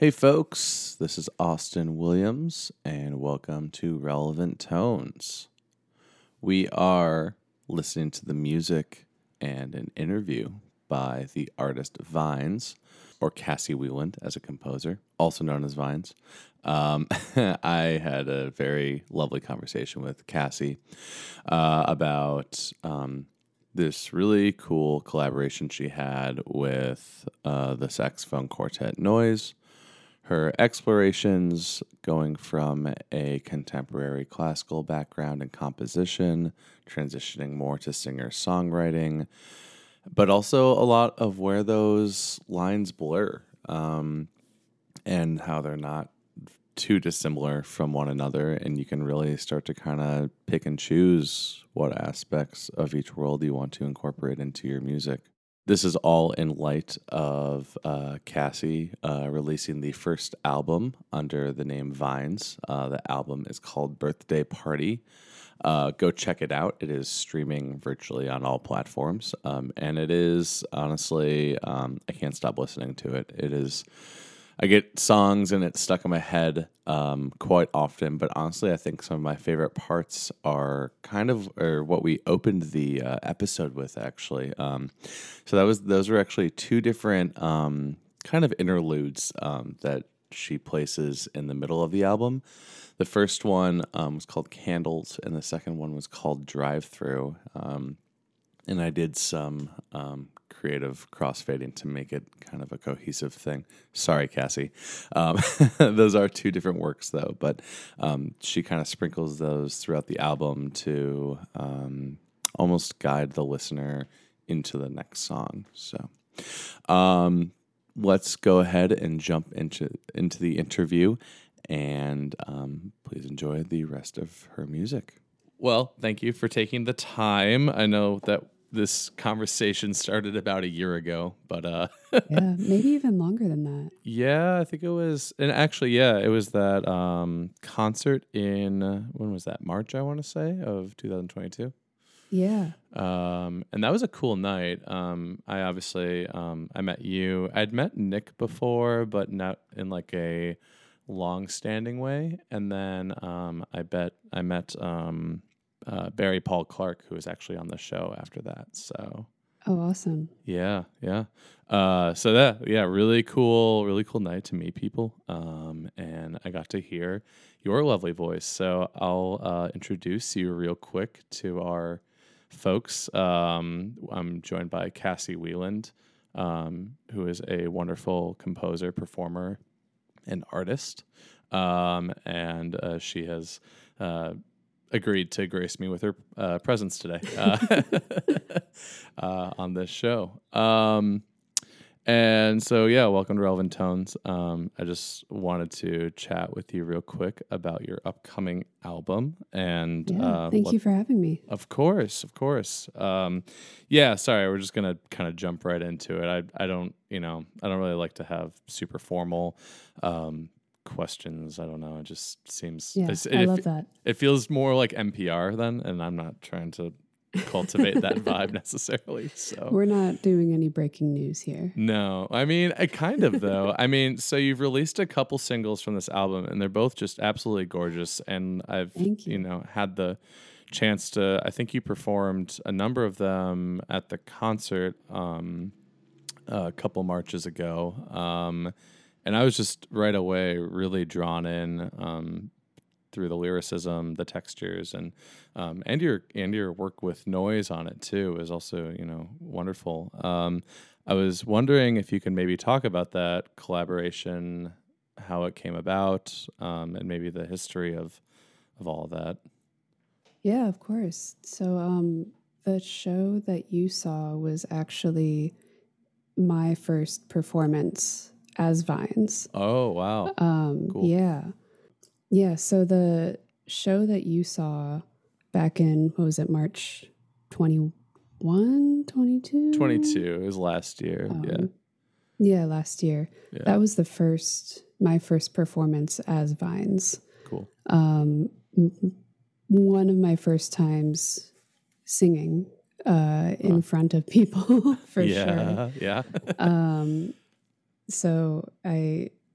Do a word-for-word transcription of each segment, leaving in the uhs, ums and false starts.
Hey folks, this is Austin Williams, and welcome to Relevant Tones. We are listening to the music and an interview by the artist Vines, or Cassie Wieland as a composer, also known as Vines. Um, I had a very lovely conversation with Cassie uh, about um, this really cool collaboration she had with uh, the saxophone quartet Noise. Her explorations going from a contemporary classical background and composition, transitioning more to singer-songwriting, but also a lot of where those lines blur um, and how they're not too dissimilar from one another, and you can really start to kind of pick and choose what aspects of each world you want to incorporate into your music. This is all in light of uh, Cassie uh, releasing the first album under the name Vines. Uh, the album is called Birthday Party. Uh, go check it out. It is streaming virtually on all platforms. Um, and it is, honestly, um, I can't stop listening to it. It is... I get songs and it's stuck in my head um, quite often, but honestly, I think some of my favorite parts are kind of or what we opened the uh, episode with, actually. Um, so that was those were actually two different um, kind of interludes um, that she places in the middle of the album. The first one um, was called Candles, and the second one was called Drive Through. Um, and I did some um, creative crossfading to make it kind of a cohesive thing. Sorry, Cassie. Um, those are two different works, though, but um, she kind of sprinkles those throughout the album to um, almost guide the listener into the next song. So um, let's go ahead and jump into, into the interview, and um, please enjoy the rest of her music. Well, thank you for taking the time. I know that this conversation started about a year ago, but uh, yeah, maybe even longer than that. Yeah, I think it was, and actually, yeah, it was that um, concert in uh, when was that? March, I want to say, of twenty twenty-two. Yeah. Um, and that was a cool night. Um, I obviously um, I met you. I'd met Nick before, but not in like a long-standing way. And then um, I bet I met. Um, Uh, Barry Paul Clark, who was actually on the show after that. So, oh, awesome. Yeah, yeah. Uh, so that, yeah, really cool, really cool night to meet people. Um, and I got to hear your lovely voice. So I'll uh, introduce you real quick to our folks. Um, I'm joined by Cassie Wieland, um, who is a wonderful composer, performer, and artist. Um, and uh, she has uh, agreed to grace me with her uh, presence today uh, uh, on this show. Um, and so, yeah, welcome to Relevant Tones. Um, I just wanted to chat with you real quick about your upcoming album. And yeah, uh, thank let, you for having me. Of course, of course. Um, yeah, sorry, we're just gonna kind of jump right into it. I I don't, you know, I don't really like to have super formal um, questions. I don't know. It just seems. Yeah, it, I it, love that. It feels more like N P R then, and I'm not trying to cultivate that vibe necessarily. So we're not doing any breaking news here. No, I mean, I kind of though. I mean, so you've released a couple singles from this album, and they're both just absolutely gorgeous. And I've, Thank you. you know, had the chance to. I think you performed a number of them at the concert um, a couple marches ago. Um, And I was just right away really drawn in um, through the lyricism, the textures, and um, and your and your work with Noise on it too is also, you know, wonderful. Um, I was wondering if you can maybe talk about that collaboration, how it came about, um, and maybe the history of of all of that. Yeah, of course. So um, the show that you saw was actually my first performance as Vines. Oh, wow. Um, Cool. Yeah. Yeah. So the show that you saw back in, what was it, March twenty-one, twenty-two? twenty-two. It was last year. Um, yeah. Yeah, last year. Yeah. That was the first, my first performance as Vines. Cool. Um, m- one of my first times singing uh, in Huh. front of people, for yeah. sure. Yeah. Um, so I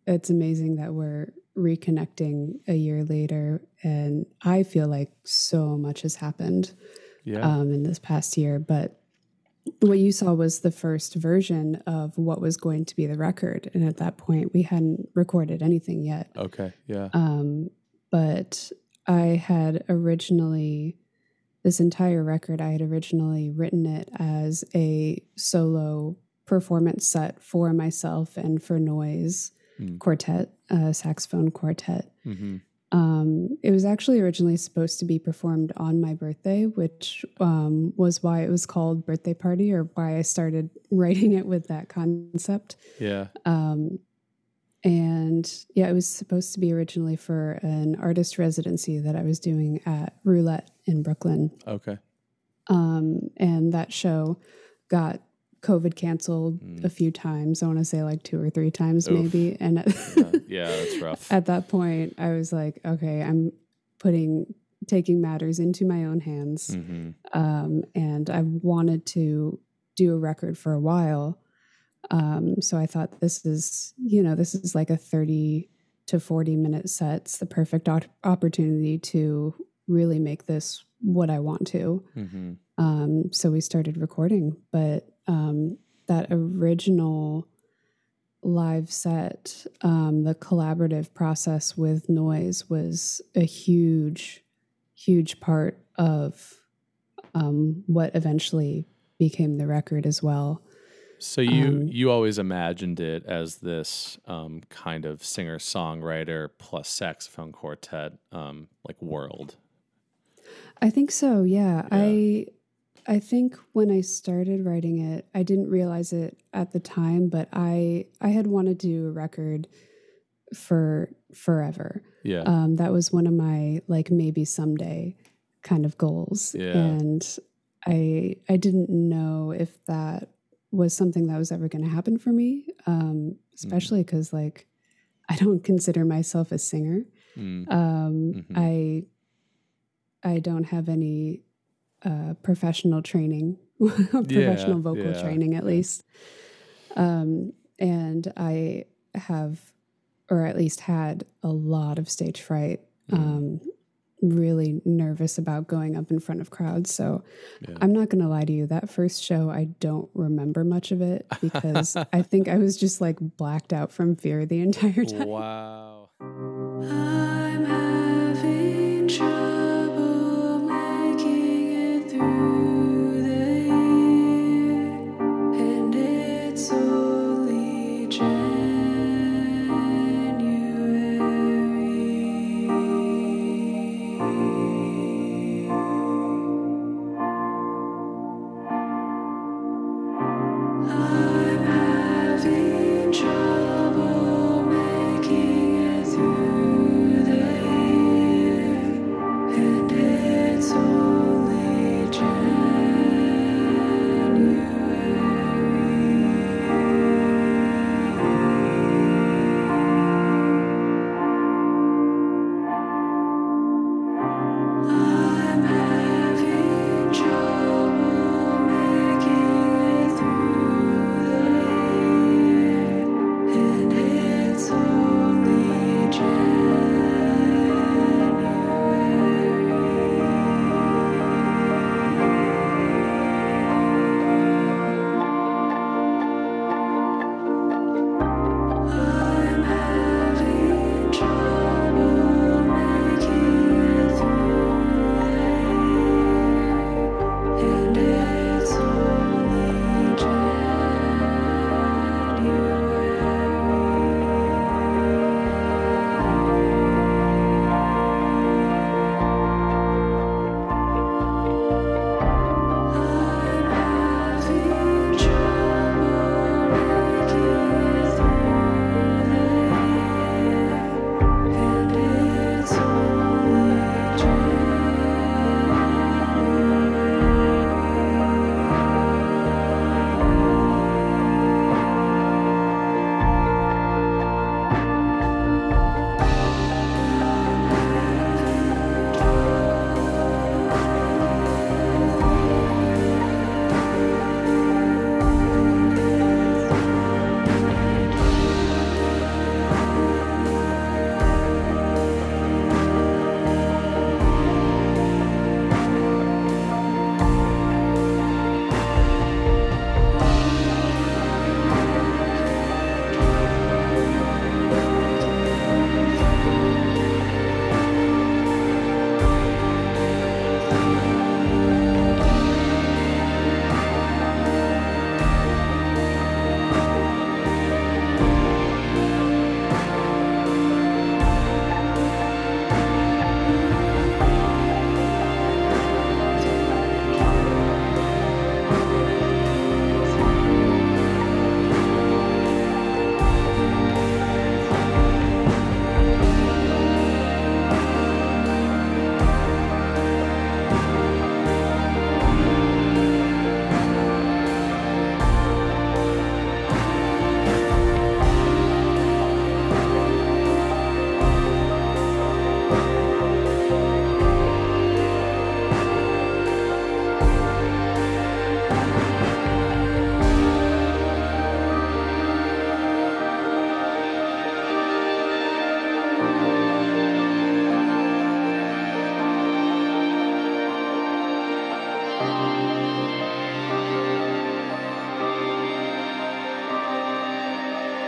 it's amazing that we're reconnecting a year later, and I feel like so much has happened Yeah. um, in this past year. But what you saw was the first version of what was going to be the record, and at that point, we hadn't recorded anything yet. Okay. Yeah. Um, but I had originally, this entire record, I had originally written it as a solo performance set for myself and for Noise Mm. Quartet, uh, saxophone quartet. Mm-hmm. Um, it was actually originally supposed to be performed on my birthday, which um, was why it was called Birthday Party, or why I started writing it with that concept. Yeah. Um, and yeah, it was supposed to be originally for an artist residency that I was doing at Roulette in Brooklyn. Okay. Um, and that show got COVID canceled Mm. a few times. I want to say like two or three times, Oof. maybe. And at, Yeah. Yeah, that's rough. at that point, I was like, okay, I'm putting, taking matters into my own hands. Mm-hmm. Um, and I wanted to do a record for a while. Um, so I thought this is, you know, this is like a thirty to forty minute set. It's the perfect op- opportunity to really make this what I want to. Mm-hmm. Um, so we started recording, but um, that original live set, um, the collaborative process with Noise was a huge, huge part of um, what eventually became the record as well. So you Um, you always imagined it as this um, kind of singer songwriter plus saxophone quartet um, like world. I think so. Yeah. Yeah. I I think when I started writing it, I didn't realize it at the time, but I I had wanted to do a record for forever. Yeah. Um, that was one of my like maybe someday kind of goals. Yeah. And I I didn't know if that was something that was ever going to happen for me, um, especially because like I don't consider myself a singer. Mm. Um, Mhm. I I don't have any uh, professional training, professional vocal yeah, training at yeah. least. Um, and I have, or at least had, a lot of stage fright. Mm. Um, really nervous about going up in front of crowds. So Yeah. I'm not going to lie to you. That first show, I don't remember much of it because I think I was just like blacked out from fear the entire time. Wow. I'm having trouble making it through the year, and it's only January. I'm having trouble making it through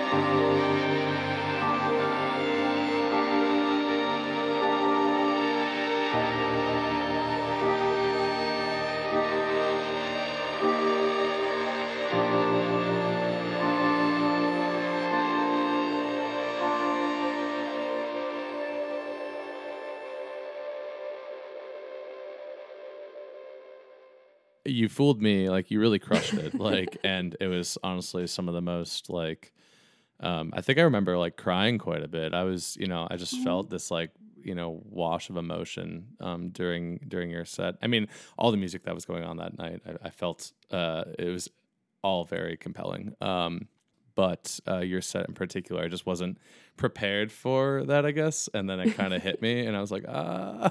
You fooled me. Like, you really crushed it. Like, and it was honestly some of the most like, um, I think I remember like crying quite a bit. I was, you know, I just felt this like, you know, wash of emotion um, during during your set. I mean, all the music that was going on that night, I, I felt uh, it was all very compelling. Um, but uh, your set in particular, I just wasn't prepared for that, I guess. And then it kind of hit me, and I was like, ah,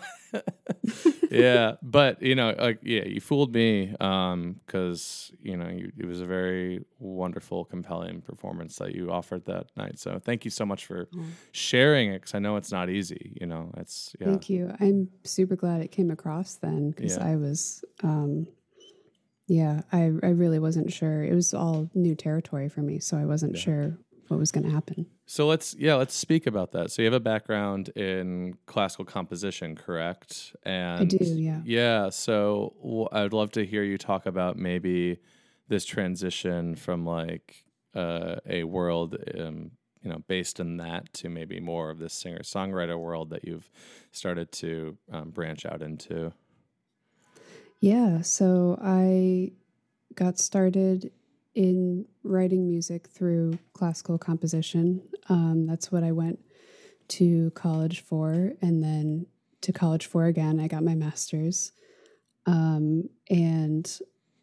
yeah. But you know, like, yeah, you fooled me, um, because you know, you, it was a very wonderful, compelling performance that you offered that night. So thank you so much for Oh, sharing it, because I know it's not easy. You know, it's yeah, thank you. I'm super glad it came across then because yeah. I was, um, yeah, I, I really wasn't sure. It was all new territory for me, so I wasn't Yeah. sure what was going to happen. So let's yeah, let's speak about that. So you have a background in classical composition, correct? I And do, yeah. yeah, so w- I'd love to hear you talk about maybe this transition from like uh, a world, um, you know, based in that to maybe more of this singer-songwriter world that you've started to um, branch out into. Yeah, so I got started in writing music through classical composition. Um, that's what I went to college for, and then to college for again. I got my master's, um, and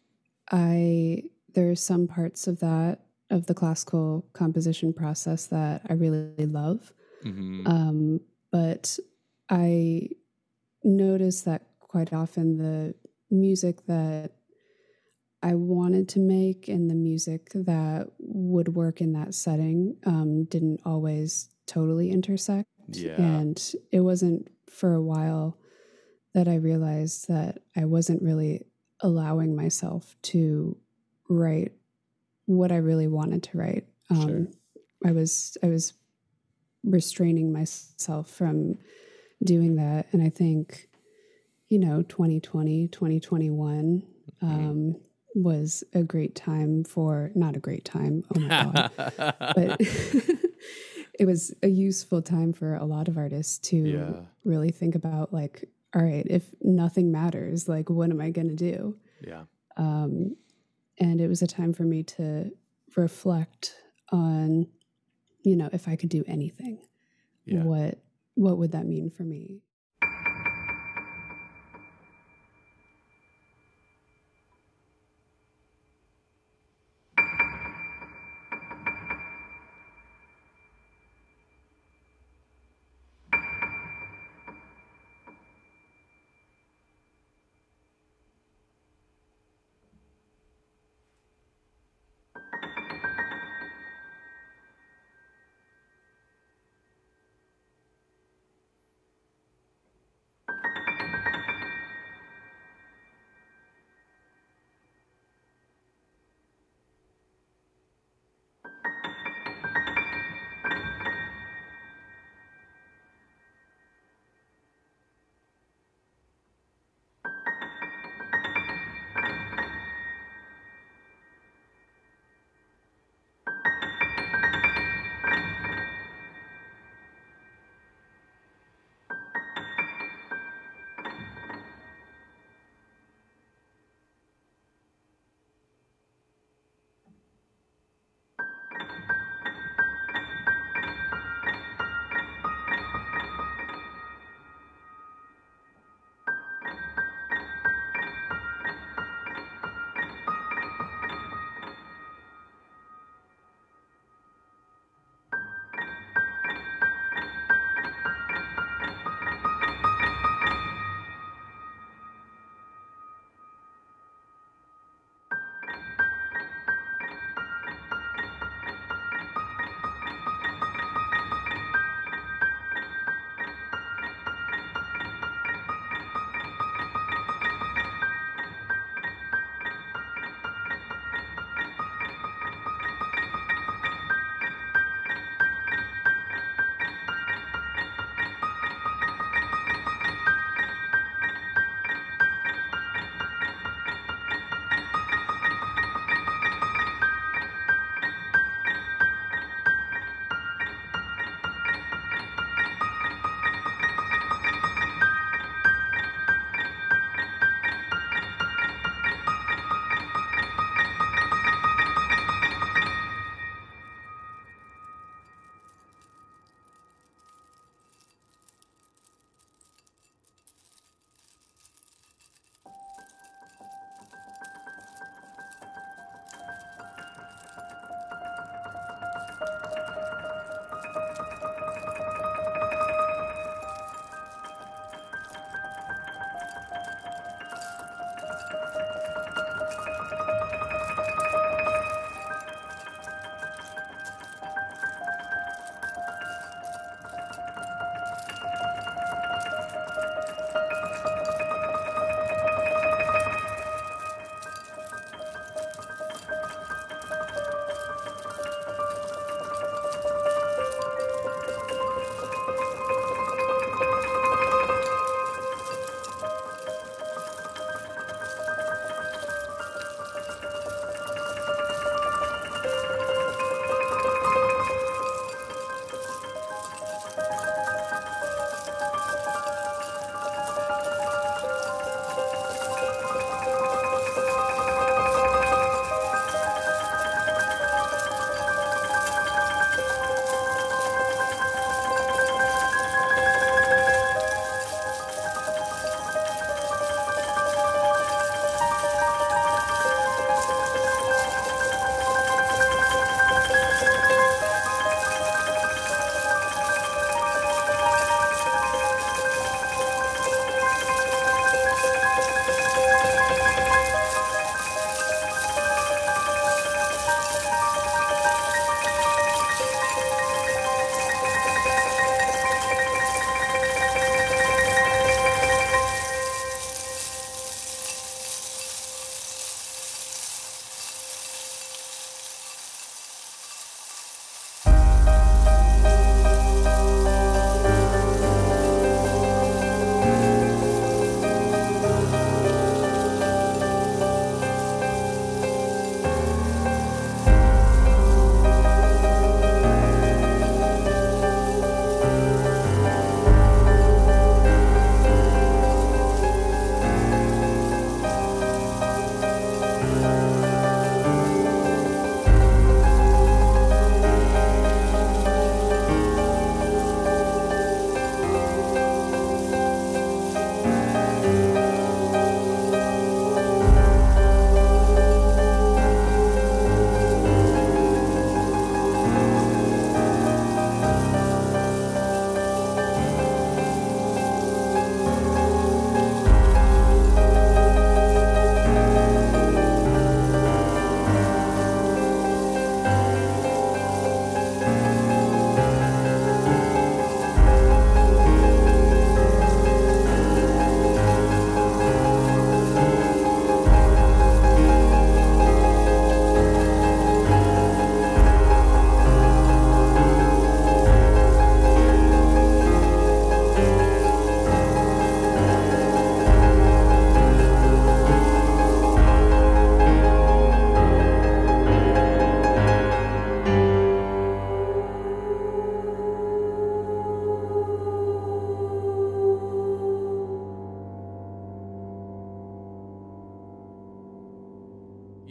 I there are some parts of that of the classical composition process that I really love, Mm-hmm. um, but I notice that quite often the music that I wanted to make and the music that would work in that setting um, didn't always totally intersect. Yeah. And it wasn't for a while that I realized that I wasn't really allowing myself to write what I really wanted to write. Sure. Um, I was I was restraining myself from doing that, and I think you know twenty twenty, twenty twenty-one Mm-hmm. um, was a great time for not a great time. Oh my god! But it was a useful time for a lot of artists to Yeah. really think about like, all right, if nothing matters, like what am I going to do? Yeah. Um, and it was a time for me to reflect on, you know, if I could do anything, Yeah. what what would that mean for me?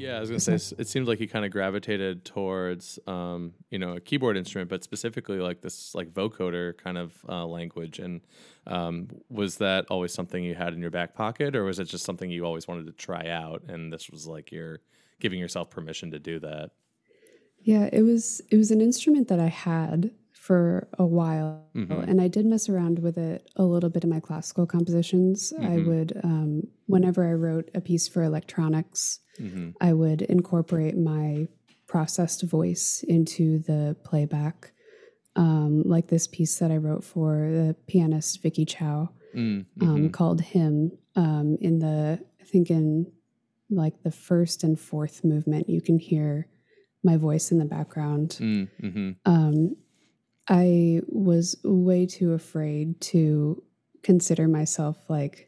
Yeah, I was gonna say s- it seems like you kind of gravitated towards, um, you know, a keyboard instrument, but specifically like this like vocoder kind of uh, language. And um, was that always something you had in your back pocket, or was it just something you always wanted to try out? And this was like you're giving yourself permission to do that. Yeah, it was it was an instrument that I had for a while, Mm-hmm. and I did mess around with it a little bit in my classical compositions. I Mm-hmm. would, um, whenever I wrote a piece for electronics, Mm-hmm. I would incorporate my processed voice into the playback, um, like this piece that I wrote for the pianist Vicky Chow, Mm-hmm. um, called "Hymn." Um, in the, I think in like the first and fourth movement, you can hear my voice in the background. Mm-hmm. Um, I was way too afraid to consider myself like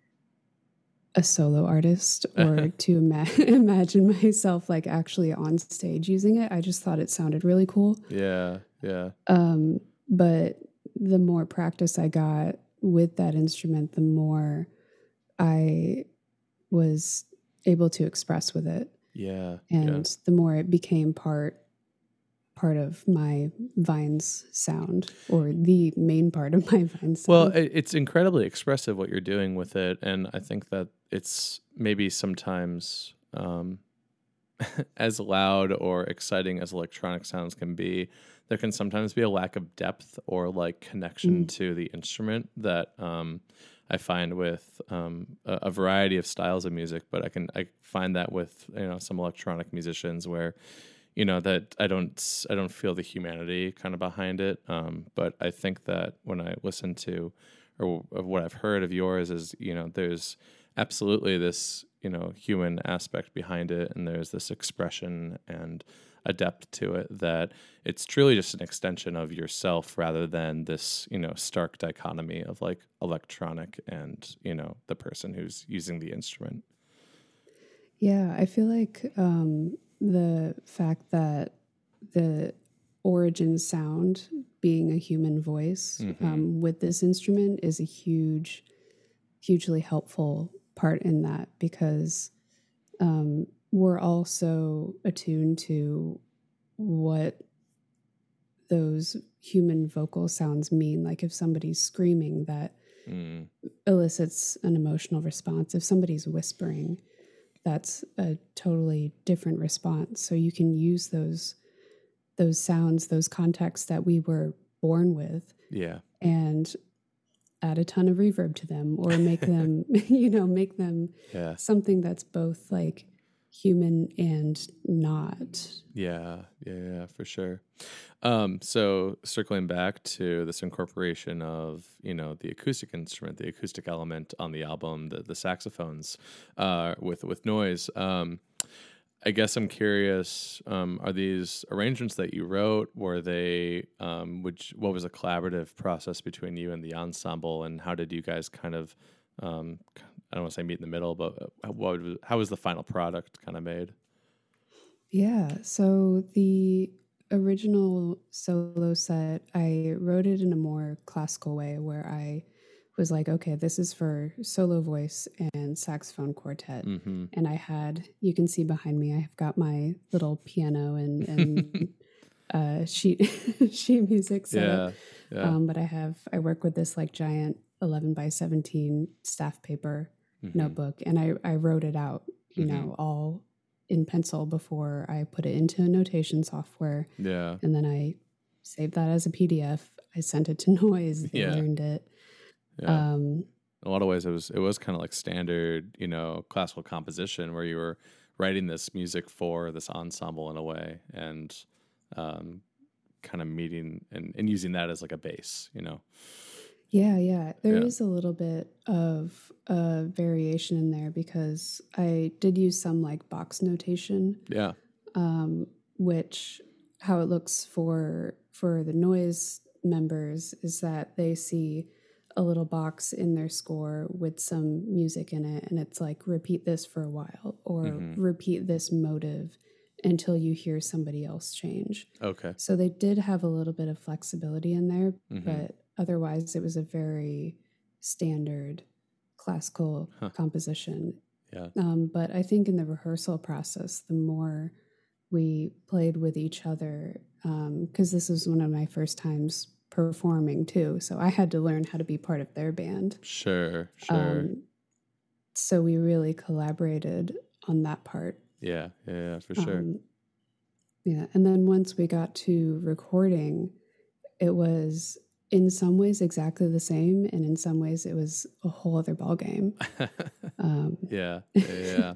a solo artist or to ima- imagine myself like actually on stage using it. I just thought it sounded really cool. Yeah, yeah. Um, but the more practice I got with that instrument, the more I was able to express with it. Yeah, yeah. And the more it became part part of my Vines sound, or the main part of my Vines Well, sound. it, it's incredibly expressive what you're doing with it, and I think that it's maybe sometimes um, as loud or exciting as electronic sounds can be, there can sometimes be a lack of depth or like connection Mm. to the instrument that um, I find with um, a, a variety of styles of music. But I can I find that with you know some electronic musicians where you know that I don't I don't feel the humanity kind of behind it. Um, but I think that when I listen to or of what I've heard of yours is you know there's absolutely this you know human aspect behind it, and there's this expression and a depth to it that it's truly just an extension of yourself rather than this you know stark dichotomy of like electronic and you know the person who's using the instrument. Yeah, I feel like um, the fact that the origin sound being a human voice Mm-hmm. um, with this instrument is a huge, hugely helpful part in that, because um, we're also attuned to what those human vocal sounds mean. Like if somebody's screaming, that Mm. elicits an emotional response. If somebody's whispering, that's a totally different response. So you can use those those sounds, those contexts that we were born with, Yeah. and add a ton of reverb to them, or make them, you know, make them Yeah. something that's both like human and not. Yeah, yeah, yeah, for sure. Um, so circling back to this incorporation of, you know, the acoustic instrument, the acoustic element on the album, the the saxophones, uh, with with noise. Um, I guess I'm curious. Um, are these arrangements that you wrote? Were they? Um, which what was a collaborative process between you and the ensemble, and how did you guys kind of? Um, I don't want to say meet in the middle, but uh, what was, how was the final product kind of made? Yeah. So the original solo set, I wrote it in a more classical way where I was like, okay, this is for solo voice and saxophone quartet. Mm-hmm. And I had, you can see behind me, I've got my little piano and, and uh, sheet sheet music set up. Yeah, yeah. Um, but I have, I work with this like giant eleven by seventeen staff paper Mm-hmm. notebook, and I, I wrote it out, you Mm-hmm. know, all in pencil before I put it into notation software. Yeah. And then I saved that as a P D F. I sent it to Noise. They Yeah. learned it. Yeah. Um, In a lot of ways, it was it was kind of like standard, you know, classical composition where you were writing this music for this ensemble in a way, and um, kind of meeting and, and using that as like a base, you know. yeah, yeah. There Yeah. is a little bit of a variation in there because I did use some like box notation, Yeah. um, which how it looks for for the Noise members is that they see a little box in their score with some music in it, and it's like repeat this for a while, or Mm-hmm. repeat this motive until you hear somebody else change. Okay. So they did have a little bit of flexibility in there, Mm-hmm. but otherwise it was a very standard classical Huh. composition. Yeah. Um, but I think in the rehearsal process, the more we played with each other, because um, this was one of my first times performing too. So I had to learn how to be part of their band. Sure, sure. Um, so we really collaborated on that part. Yeah, yeah, yeah, for sure. Um, yeah. And then once we got to recording, it was in some ways exactly the same. And in some ways, it was a whole other ballgame. um, yeah, yeah, yeah.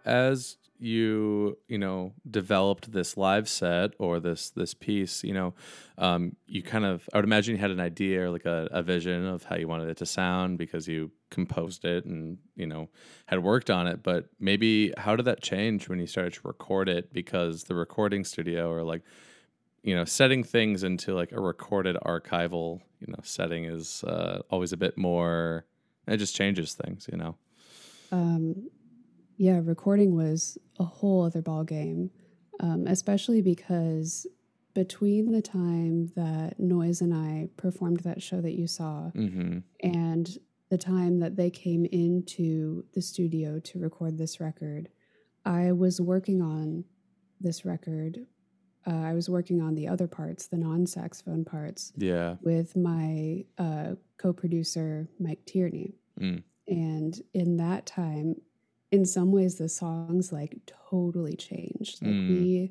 as you you know developed this live set or this this piece, you know, um, you kind of, I would imagine you had an idea or like a, a vision of how you wanted it to sound because you composed it and you know had worked on it. But maybe how did that change when you started to record it? Because the recording studio or like you know setting things into like a recorded archival you know setting is uh, always a bit more. It just changes things, you know. Um, yeah, recording was a whole other ball game, um, especially because between the time that Noise and I performed that show that you saw Mm-hmm. and the time that they came into the studio to record this record, I was working on this record. Uh, I was working on the other parts, the non-saxophone parts, Yeah. with my uh, co-producer, Mike Tierney. Mm. And in that time, in some ways, the songs like totally changed. Like Mm. we,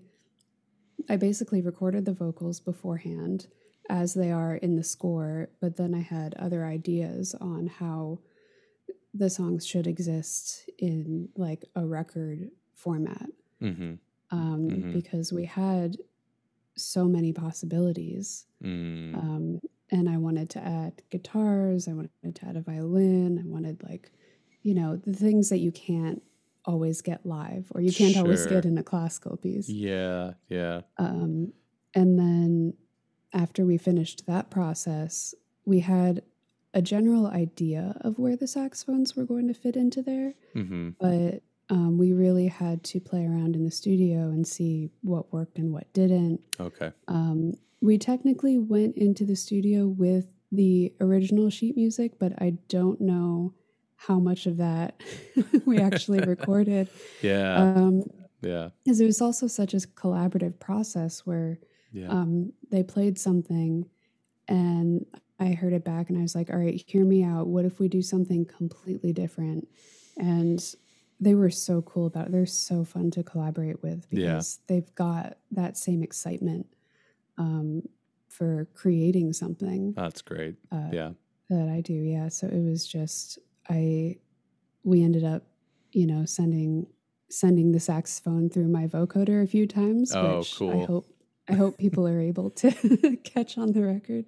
I basically recorded the vocals beforehand as they are in the score, but then I had other ideas on how the songs should exist in like a record format. Mm-hmm. Um, Mm-hmm. because we had so many possibilities. Mm. Um, and I wanted to add guitars, I wanted to add a violin, I wanted like, you know, the things that you can't always get live or you can't always Sure. get in a classical piece. Yeah, yeah. Um, and then after we finished that process, we had a general idea of where the saxophones were going to fit into there, Mm-hmm. but um, we really had to play around in the studio and see what worked and what didn't. Okay. Um, we technically went into the studio with the original sheet music, but I don't know how much of that we actually recorded. Yeah. Um, yeah. Because it was also such a collaborative process where Yeah. um, they played something and I heard it back and I was like, all right, hear me out. What if we do something completely different? And they were so cool about it. They're so fun to collaborate with because yeah. they've got that same excitement um, for creating something. That's great. Uh, yeah. That I do. Yeah. So it was just, I, we ended up, you know, sending, sending the saxophone through my vocoder a few times, oh, which cool. I hope, I hope people are able to catch on the record.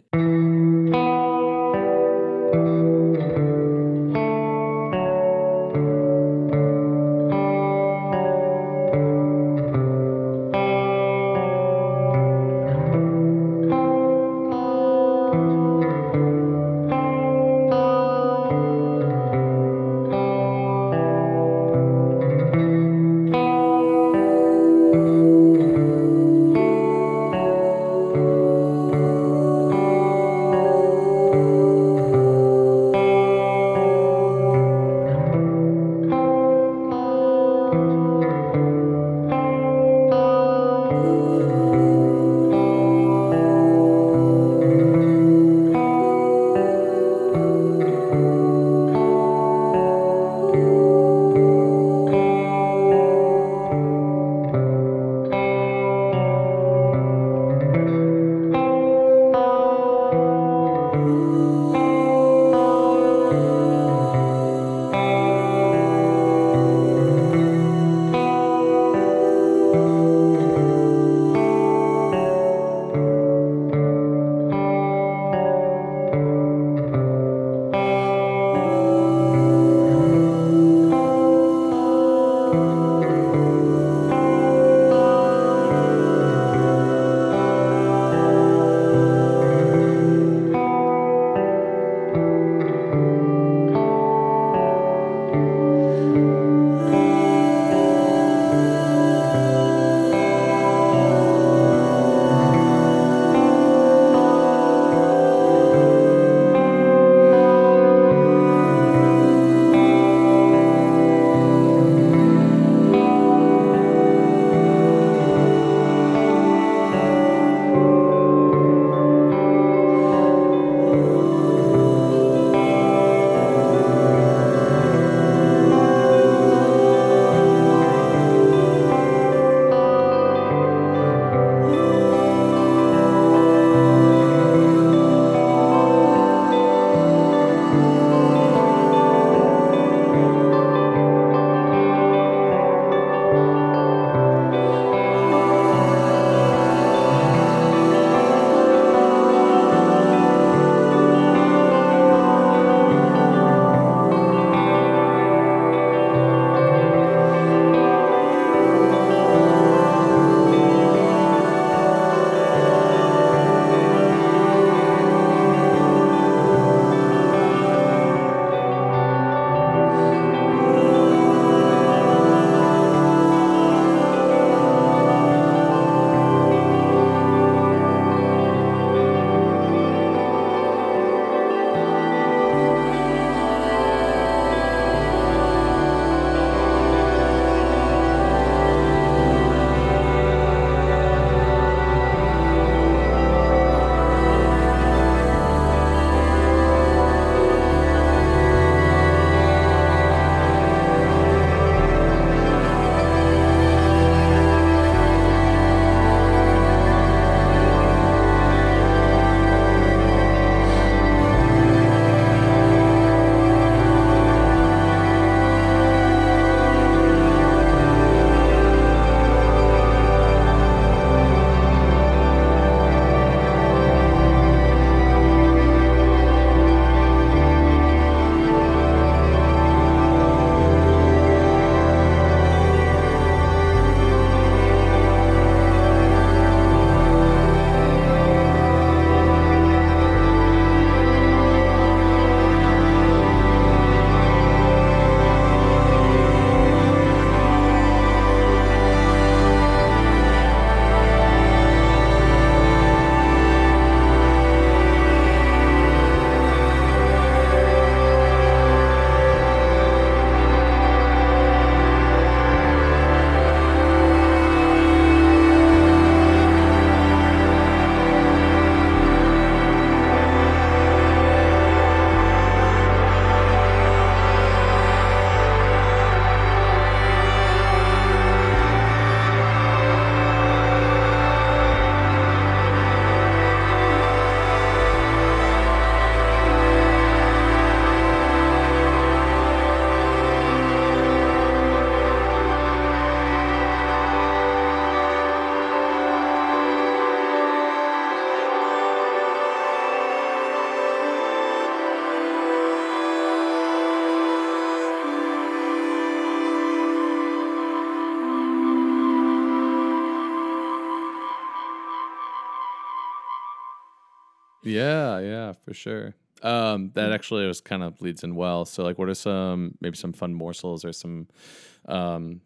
Yeah, yeah, for sure. Um, that actually was kind of leads in well. So, like, what are some maybe some fun morsels or some um,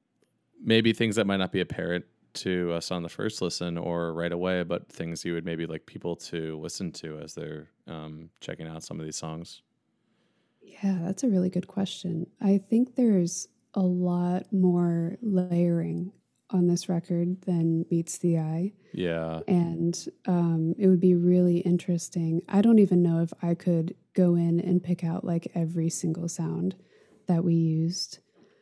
maybe things that might not be apparent to us on the first listen or right away, but things you would maybe like people to listen to as they're um, checking out some of these songs? Yeah, that's a really good question. I think there's a lot more layering on this record than meets the eye. Yeah. And um, it would be really interesting. I don't even know if I could go in and pick out like every single sound that we used.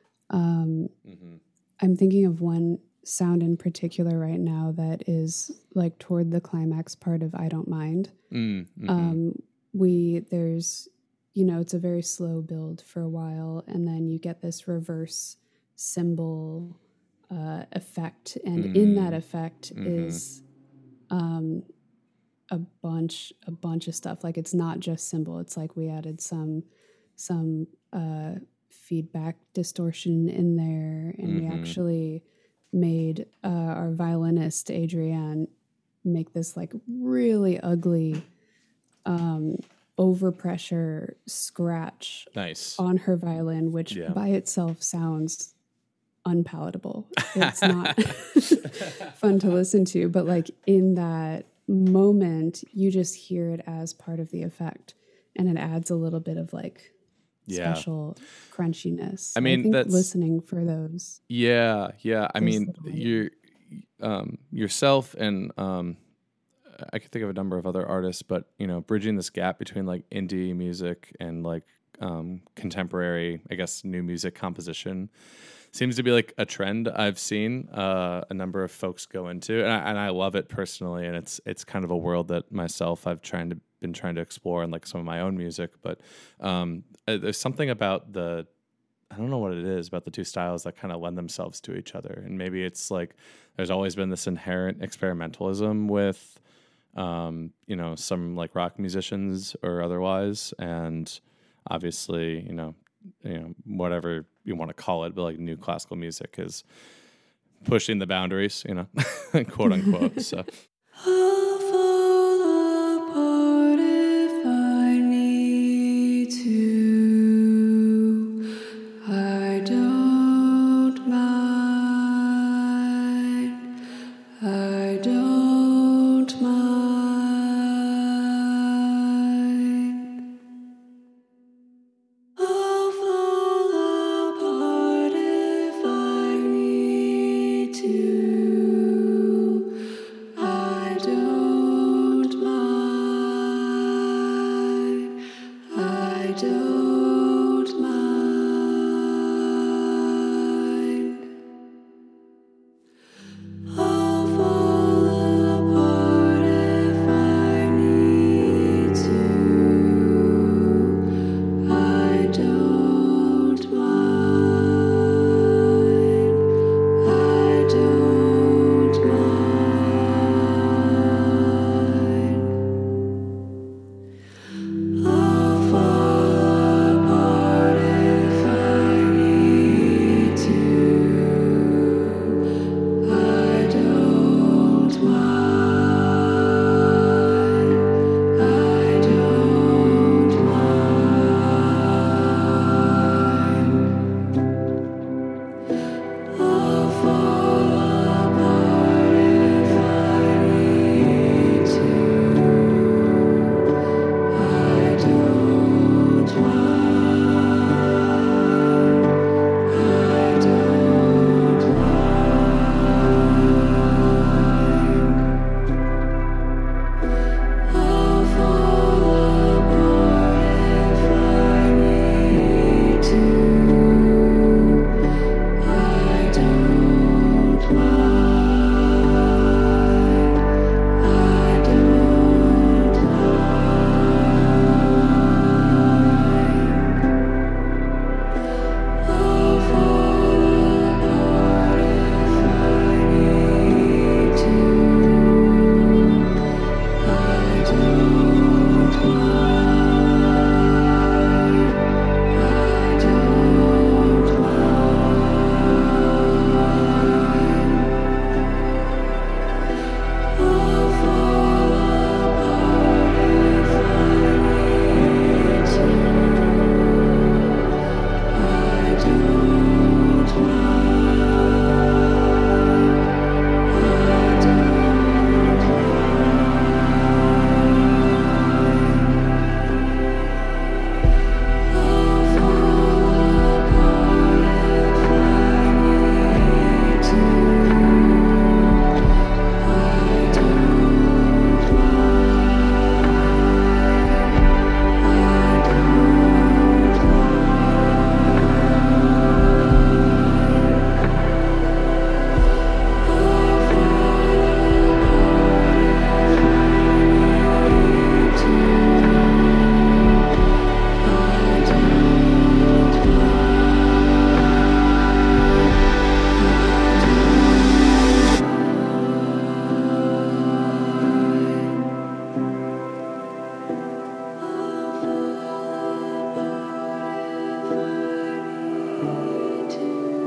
Um, Mm-hmm. I'm thinking of one sound in particular right now that is like toward the climax part of I Don't Mind. Mm-hmm. Um, we, there's, you know, it's a very slow build for a while, and then you get this reverse cymbal uh, effect. And mm-hmm. in that effect mm-hmm. is um, a bunch, a bunch of stuff. Like it's not just cymbal. It's like we added some, some, uh, feedback distortion in there, and mm-hmm. we actually made uh, our violinist Adrienne make this like really ugly um, overpressure scratch Nice. on her violin, which Yeah. by itself sounds unpalatable. It's not fun to listen to, but like in that moment, you just hear it as part of the effect, and it adds a little bit of like Yeah. special crunchiness. I mean, I think that's listening for those. Yeah, yeah. I those mean, little items. you um, yourself and um, I could think of a number of other artists, but you know, bridging this gap between like indie music and like um, contemporary, I guess, new music composition seems to be like a trend I've seen uh, a number of folks go into, and I, and I love it personally. And it's it's kind of a world that myself I've trying to been trying to explore in like some of my own music. But um, uh, there's something about the I don't know what it is about the two styles that kind of lend themselves to each other. And maybe it's like there's always been this inherent experimentalism with, um, you know, some like rock musicians or otherwise. And obviously, you know, you know, whatever you want to call it, but like new classical music is pushing the boundaries, you know, quote unquote. So. I'll fall apart if I need to. I don't mind. I don't mind. I'll fall apart if I need to. I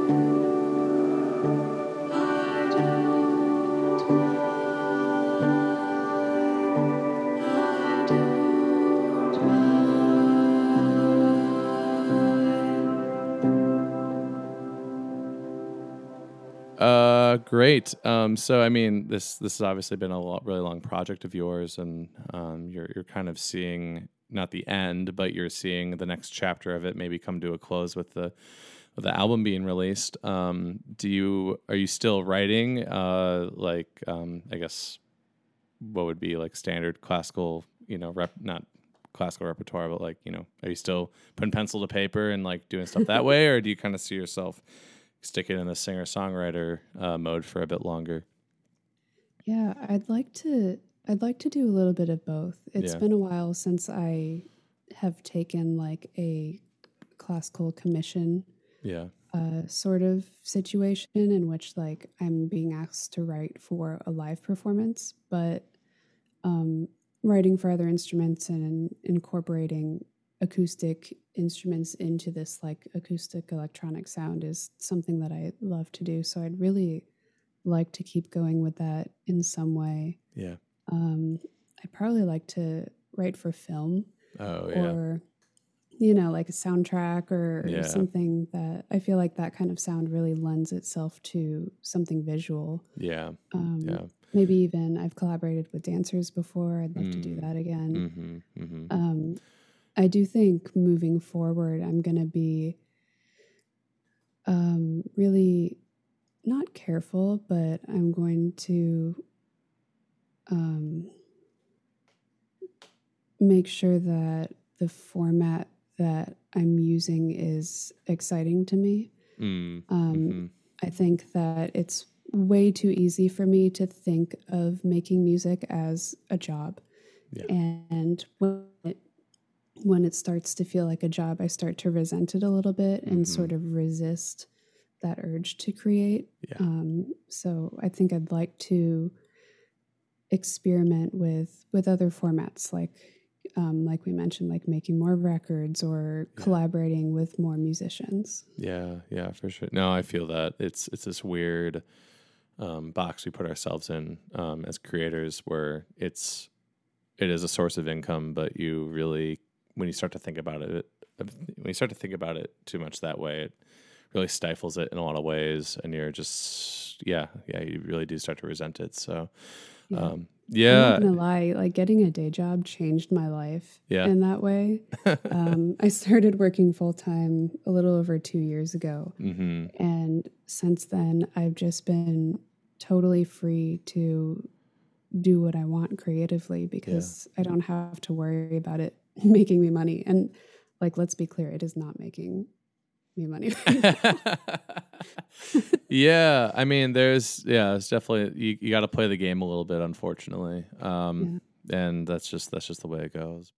Uh, great. Um, so I mean, this this has obviously been a lo- really long project of yours, and um, you're you're kind of seeing not the end, but you're seeing the next chapter of it maybe come to a close with the with the album being released. Um, do you are you still writing? Uh, like um, I guess what would be like standard classical, you know, rep not classical repertoire, but like you know, are you still putting pencil to paper and like doing stuff that way, or do you kind of see yourself stick it in the singer songwriter uh, mode for a bit longer? Yeah, I'd like to I'd like to do a little bit of both. It's Yeah. been a while since I have taken like a classical commission Yeah. uh, sort of situation in which like I'm being asked to write for a live performance, but um, writing for other instruments and incorporating acoustic instruments into this like acoustic electronic sound is something that I love to do. So I'd really like to keep going with that in some way. Yeah. Um, I'd probably like to write for film Oh, yeah. or, you know, like a soundtrack or, or Yeah. something that I feel like that kind of sound really lends itself to something visual. Yeah. Um, Yeah. Maybe even I've collaborated with dancers before. I'd love to do Mm. that again. Mm-hmm. Mm-hmm. Um, I do think moving forward, I'm going to be um, really not careful, but I'm going to um, make sure that the format that I'm using is exciting to me. Mm. Um, Mm-hmm. I think that it's way too easy for me to think of making music as a job. Yeah. And when it, when it starts to feel like a job, I start to resent it a little bit and Mhm. sort of resist that urge to create. Yeah. Um, so I think I'd like to experiment with with other formats, like um, like we mentioned, like making more records or Yeah. collaborating with more musicians. Yeah. Yeah. For sure. No, I feel that it's it's this weird um, box we put ourselves in um, as creators, where it's it is a source of income, but you really, when you start to think about it, when you start to think about it too much that way, it really stifles it in a lot of ways, and you're just yeah, yeah, you really do start to resent it. So, Yeah. um, I'm yeah, not gonna lie, like getting a day job changed my life yeah, in that way. Um, I started working full time a little over two years ago. hmm And since then, I've just been totally free to do what I want creatively because I don't have to worry about it making me money. And like, let's be clear, it is not making me money. yeah. I mean, there's yeah, it's definitely you, you got to play the game a little bit, unfortunately, um, and that's just that's just the way it goes.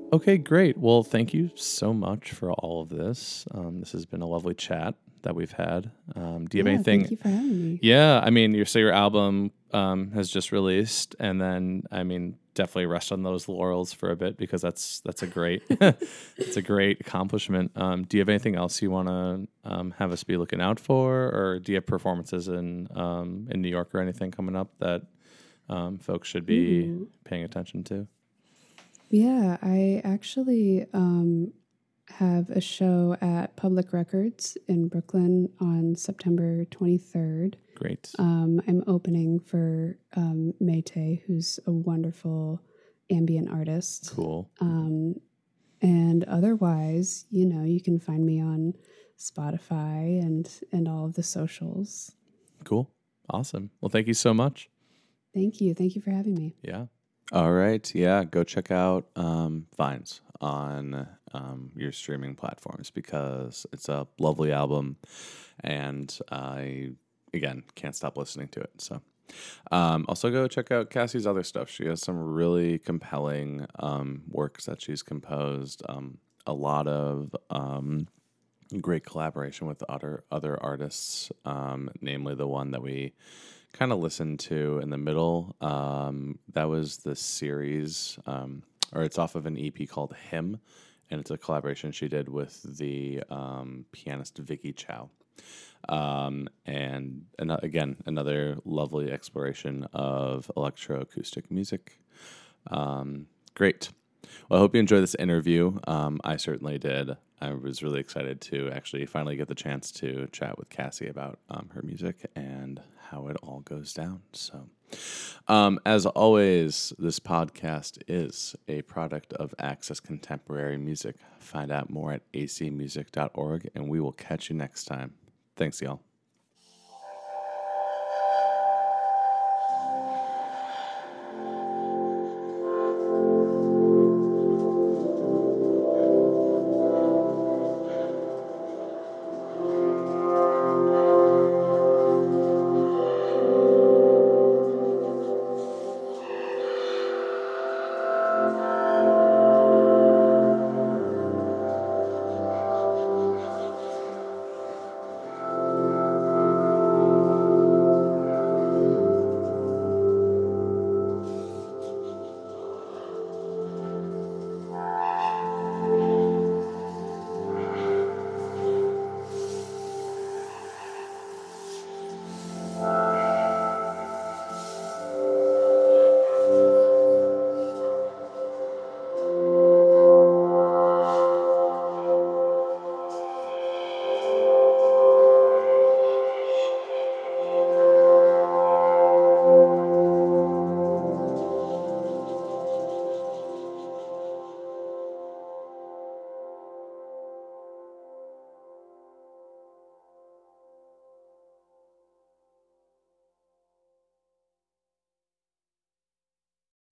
Okay, great. Well, thank you so much for all of this. Um, this has been a lovely chat that we've had. Um, do you have Yeah, anything? thank you for having me. Yeah, I mean, your so your album um, has just released, and then I mean, definitely rest on those laurels for a bit because that's that's a great it's a great accomplishment. Um, do you have anything else you want to um, have us be looking out for, or do you have performances in um, in New York or anything coming up that um, folks should be Ooh. paying attention to? Yeah, I actually um, have a show at Public Records in Brooklyn on September twenty-third. Great. Um, I'm opening for um, Mayte, who's a wonderful ambient artist. Cool. Um, and otherwise, you know, you can find me on Spotify and and all of the socials. Cool. Awesome. Well, thank you so much. Thank you. Thank you for having me. Yeah. All right. Yeah. Go check out um, Vines on um, your streaming platforms because it's a lovely album. And I, again, can't stop listening to it. So um, also go check out Cassie's other stuff. She has some really compelling um, works that she's composed, um, a lot of um, great collaboration with other, other artists, um, namely the one that we kind of listened to in the middle. Um, that was the series, um, or it's off of an E P called Him, and it's a collaboration she did with the um, pianist Vicky Chow. Um, and an- again, another lovely exploration of electroacoustic music. Um, great. Well, I hope you enjoyed this interview. Um, I certainly did. I was really excited to actually finally get the chance to chat with Cassie about um, her music and how it all goes down. So, um, as always, this podcast is a product of Access Contemporary Music. Find out more at a c music dot org, and we will catch you next time. Thanks, y'all.